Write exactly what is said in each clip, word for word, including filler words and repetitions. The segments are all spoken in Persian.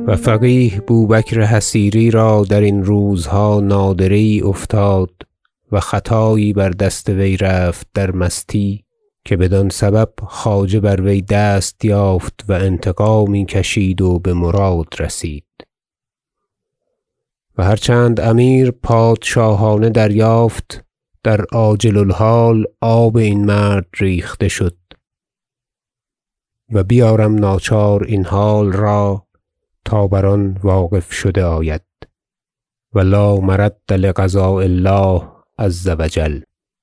و فقیه بوبکر حصیری را در این روزها نادره ای افتاد و خطایی بر دست وی رفت در مستی که بدان سبب خواجه بر وی دست یافت و انتقامی کشید و به مراد رسید. و هرچند امیر پادشاهانه دریافت، در عاجل الحال آب این مرد ریخته شد و بیارم ناچار این حال را تا بر آن واقف شده آید و لا مرد لقضاء الله عز و جل.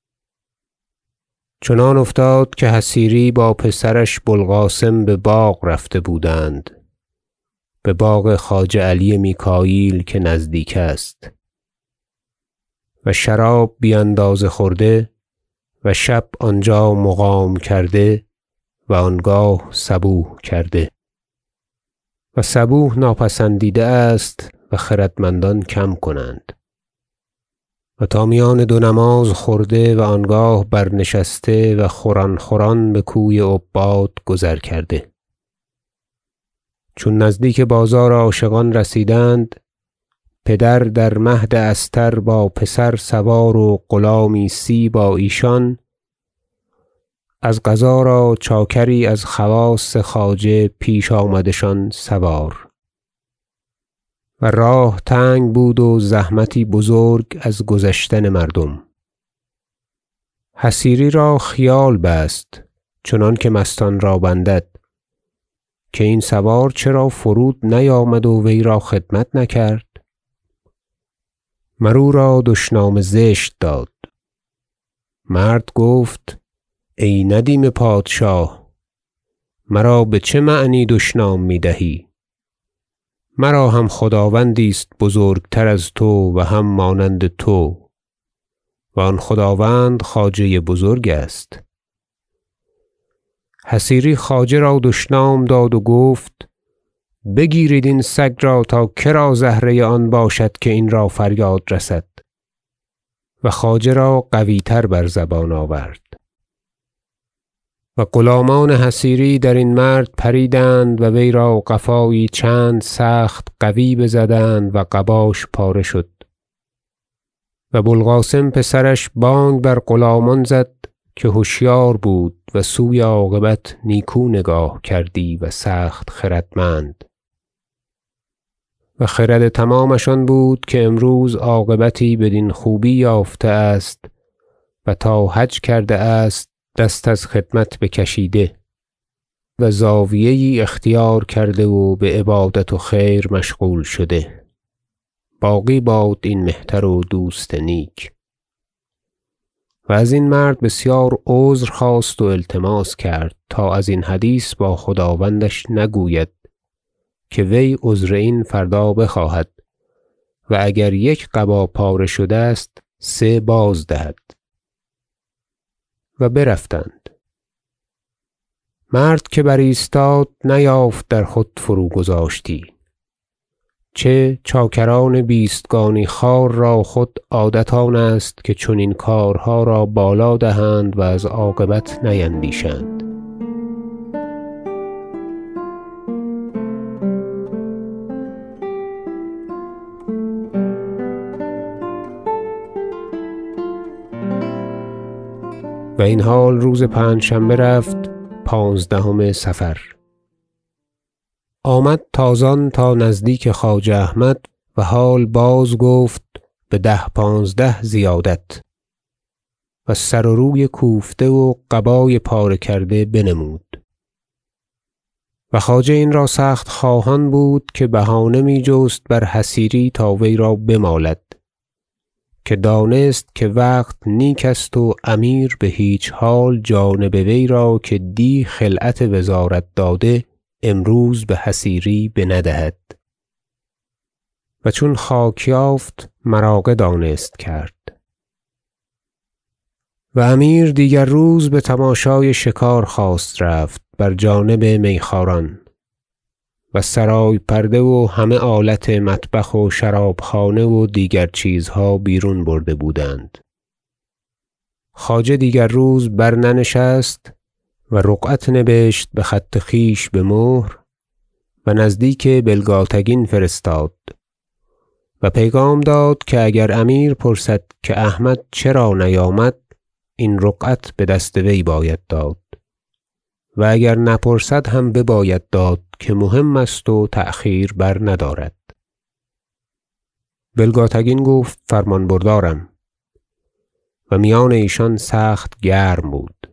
چنان افتاد که حصیری با پسرش بوالقاسم به باغ رفته بودند، به باغ خواجه علی میکاییل که نزدیک است، و شراب بی اندازه خورده و شب آنجا مقام کرده و آنگاه صبوح کرده. و صبوح ناپسندیده است و خردمندان کم کنند. و تا میان دو نماز خورده و آنگاه برنشسته و خوران خوران به کوی عباد گذر کرده. چون نزدیک بازار عاشقان رسیدند، پدر در مهد استر با پسر سوار و غلامی سی با ایشان، از قضا را چاکری از خواص خواجه پیش آمدشان سوار و راه تنگ بود و زحمتی بزرگ از گذشتن مردم. حصیری را خیال بست چنانکه مستان را بندد که این سوار چرا فرود نیامد و وی را خدمت نکرد. مر او را دشنام زشت داد. مرد گفت ای ندیم پادشاه، مرا به چه معنی دشنام می دهی؟ مرا هم خداوندی است بزرگتر از تو و هم مانند تو و آن خداوند خواجه بزرگ است. حصیری خواجه را دشنام داد و گفت بگیرید این سگ را تا کرا زهره آن باشد که این را فریاد رسد. و خواجه را قوی تر بر زبان آورد. و غلامان حصیری در این مرد پریدند و وی را قفایی چند سخت قوی بزدند و قباش پاره شد. و بوالقاسم پسرش بانگ بر غلامان زد که هوشیار بود و سوی عاقبت نیکو نگاه کردی و سخت خردمند. و خرد تمامشان بود که امروز عاقبتی بدین خوبی یافته است و تا حج کرده است دست از خدمت بکشیده و زاویه ای اختیار کرده و به عبادت و خیر مشغول شده. باقی باد این مهتر و دوست نیک. و از این مرد بسیار عذر خواست و التماس کرد تا از این حدیث با خداوندش نگوید که وی عذر این فردا بخواهد و اگر یک قبا پاره شده است سه باز دهد. و برفتند. مرد که برایستاد نیافت در خود فرو گذاشتی، چه چاکران بیستگانی خوار را خود عادت آن است که چنین کارها را بالا دهند و از عاقبت نیندیشند. و این حال روز پنجشنبه رفت پانزدهم صفر. آمد تازان تا نزدیک خواجه احمد و حال باز گفت به ده پانزده زیادت و سر و روی کوفته و قبای پاره کرده بنمود. و خواجه این را سخت خواهان بود که بهانه می جست بر حصیری تا وی را بمالد، که دانست که وقت نیک است و امیر به هیچ حال جانب وی را که دی خلعت وزارت داده امروز به حصیری بندهد. و چون خاک یافت مراغه دانست کرد. و امیر دیگر روز به تماشای شکار خواست رفت بر جانب میخواران و سرای پرده و همه آلت مطبخ و شرابخانه و دیگر چیزها بیرون برده بودند. خواجه دیگر روز برننشست و رقعت نبشت به خط خویش به مهر و نزدیک بلگاتگین فرستاد و پیغام داد که اگر امیر پرسد که احمد چرا نیامد، این رقعت به دست وی باید داد و اگر نپرسد هم بباید داد که مهم است و تأخیر بر ندارد. بلگاتگین گفت فرمان بردارم و میان ایشان سخت گرم بود.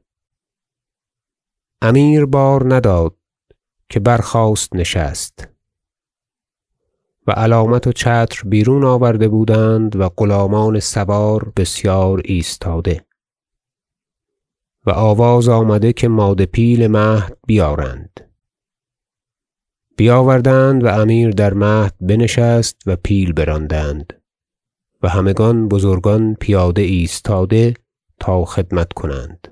امیر بار نداد که برخاست نشست و علامت و چتر بیرون آورده بودند و غلامان سوار بسیار ایستاده و آواز آمده که ماده پیل مهد بیارند. بیاوردند و امیر در مهد بنشست و پیل براندند و همگان بزرگان پیاده ایستاده تا خدمت کنند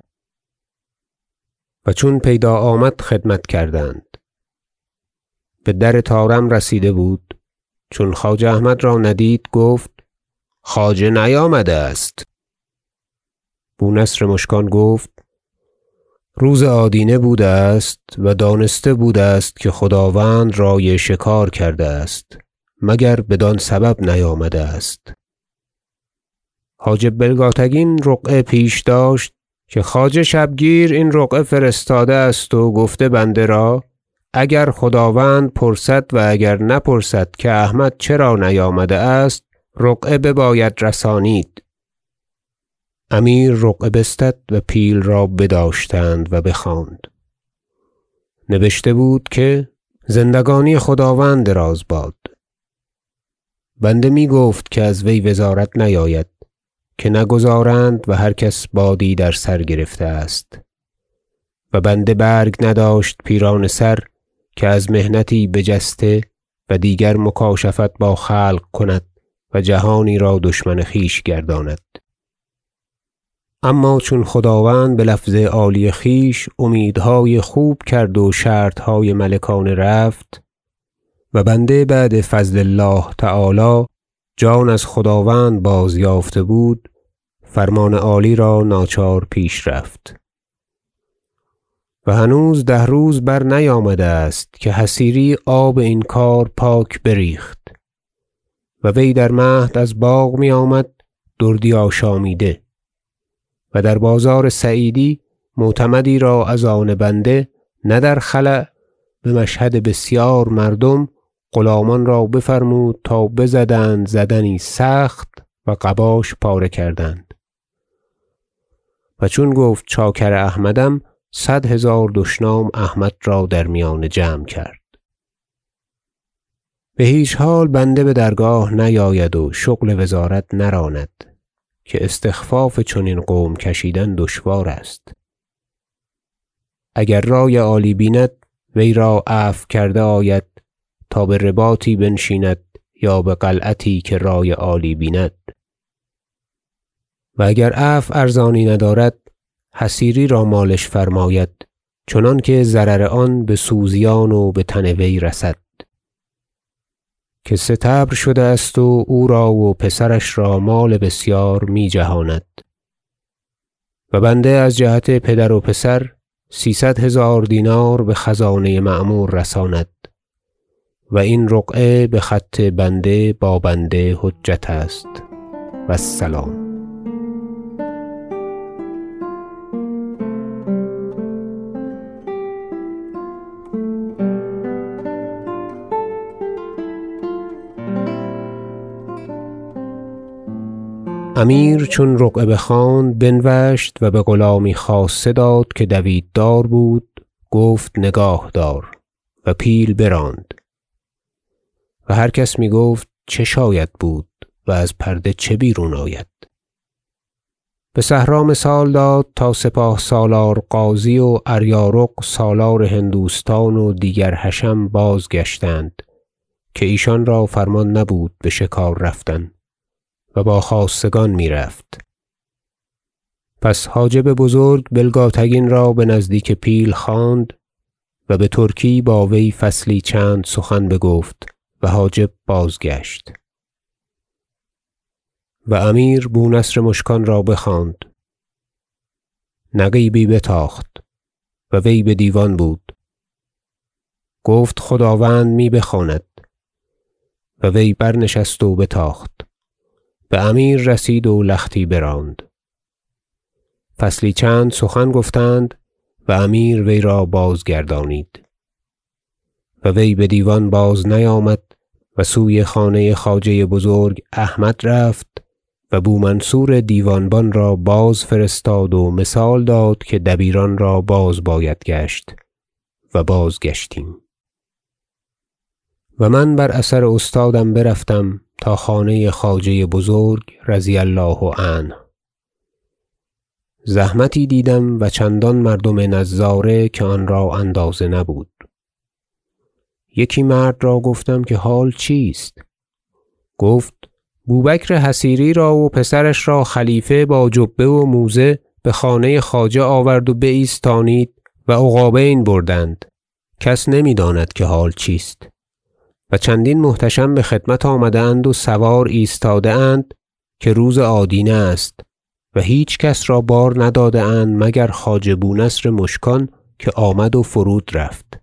و چون پیدا آمد خدمت کردند. به در طارم رسیده بود، چون خواجه احمد را ندید گفت خواجه نیامده است. بونصر مشکان گفت روز آدینه بوده است و دانسته بوده است که خداوند رای شکار کرده است، مگر بدان سبب نیامده است. حاجب بلگاتگین رقعه پیش داشت که خواجه شبگیر این رقعه فرستاده است و گفته بنده را اگر خداوند پرسد و اگر نپرسد که احمد چرا نیامده است، رقعه بباید رسانید. امیر رقعه بستد و پیل را بداشتند و بخواند. نبشته بود که زندگانی خداوند دراز باد. بنده می گفت که از وی وزارت نیاید که نگذارند و هر کس بادی در سر گرفته است و بنده برگ نداشت پیران سر که از محنتی بجسته و دیگر مکاشفت با خلق کند و جهانی را دشمن خویش گرداند. اما چون خداوند به لفظ عالی خویش امیدهای خوب کرد و شرطهای ملکانه رفت و بنده بعد فضل الله تعالی جان از خداوند باز یافته بود، فرمان عالی را ناچار پیش رفت و هنوز ده روز بر نیامده است که حصیری آب این کار پاک بریخت و وی در مهد از باغ می آمد دردی آشامیده و در بازار سعیدی معتمدی را از آن بنده نه در خلأ به مشهد بسیار مردم غلامان را بفرمود تا بزدند زدنی سخت و قباش پاره کردند و چون گفت چاکر احمدم صد هزار دشنام احمد را در میان جمع کرد. به هیچ حال بنده به درگاه نیاید و شغل وزارت نراند که استخفاف چنین قوم کشیدن دشوار است. اگر رای عالی بیند وی را عفو کرده آید تا به رباطی بنشیند یا به قلعتی که رای عالی بیند و اگر عفو ارزانی ندارد حصیری را مالش فرماید چنانکه ضرر آن به سوزیان و به تن وی رسد که ستبر شده است و او را و پسرش را مال بسیار می جهاند و بنده از جهت پدر و پسر سیصد هزار دینار به خزانه مأمور رساند و این رقعه به خط بنده با بنده حجت است و السلام. امیر چون رقعه بخواند بنوشت و به غلامی خاصه داد که دویددار بود، گفت نگاه دار و پیل براند و هر کس می گفت چه شاید بود و از پرده چه بیرون آید. به صحرا مثال داد تا سپاه سالار غازی و اریارق سالار هندوستان و دیگر حشم بازگشتند که ایشان را فرمان نبود به شکار رفتن و با خاصگان می رفت. پس حاجب بزرگ بلگاتگین را به نزدیک پیل خواند و به ترکی با وی فصلی چند سخن بگفت و حاجب بازگشت و امیر بونصر مشکان را بخواند. نقیبی بتاخت و وی به دیوان بود گفت خداوند می بخواند. و وی برنشست و بتاخت. به امیر رسید و لختی براند. فصلی چند سخن گفتند و امیر وی را بازگردانید و وی به دیوان باز نیامد و سوی خانه خواجه بزرگ احمد رفت و بومنصور دیوانبان را باز فرستاد و مثال داد که دبیران را باز باید گشت و بازگشتیم. و من بر اثر استادم برفتم تا خانه خواجه بزرگ رضی الله عنه. زحمتی دیدم و چندان مردم نظاره که آن را اندازه نبود. یکی مرد را گفتم که حال چیست؟ گفت بوبکر حصیری را و پسرش را خلیفه با جبه و موزه به خانه خواجه آورد و بایستانید و عقابین بردند. کس نمی داند که حال چیست. و چندین محتشم به خدمت آمده اند و سوار ایستاده اند که روز آدینه است و هیچ کس را بار نداده اند مگر خواجه بونصر مشکان که آمد و فرود رفت.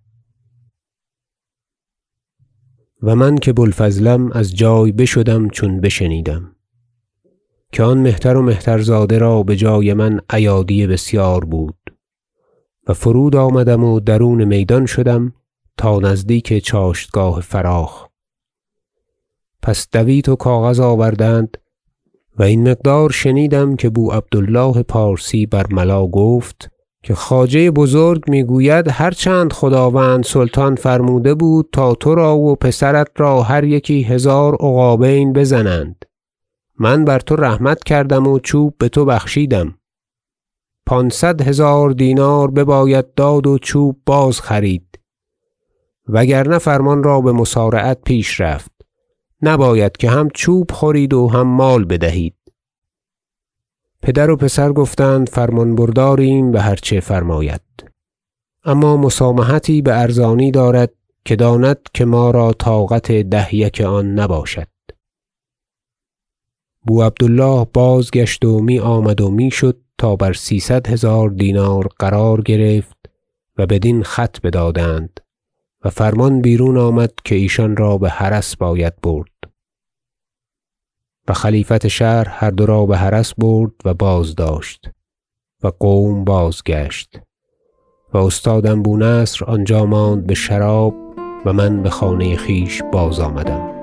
و من که بوالفضلم از جای بشدم چون بشنیدم که آن مهتر و مهترزاده را به جای من ایادی بسیار بود و فرود آمدم و درون میدان شدم تا نزدیک چاشتگاه فراخ. پس دویت و کاغذ آوردند و این مقدار شنیدم که بو عبدالله پارسی برملا گفت که خواجه بزرگ میگوید هر چند خداوند سلطان فرموده بود تا تو را و پسرت را هر یکی هزار عقابین بزنند. من بر تو رحمت کردم و چوب به تو بخشیدم. پانصد هزار دینار بباید داد و چوب باز خرید. وگرنه فرمان را به مسارعت پیش رفت. نباید که هم چوب خورید و هم مال بدهید. پدر و پسر گفتند فرمان برداریم به هر چه فرماید، اما مسامحتی به ارزانی دارد که داند که ما را طاقت ده یک آن نباشد. بو عبدالله بازگشت و می آمد و می شد تا بر سیصد هزار دینار قرار گرفت و بدین خط بدادند و فرمان بیرون آمد که ایشان را به حرس باید برد. و خلیفت شهر هر دو را به حرس برد و بازداشت و قوم بازگشت و استادم بونصر آنجا ماند به شراب و من به خانه خویش باز آمدم.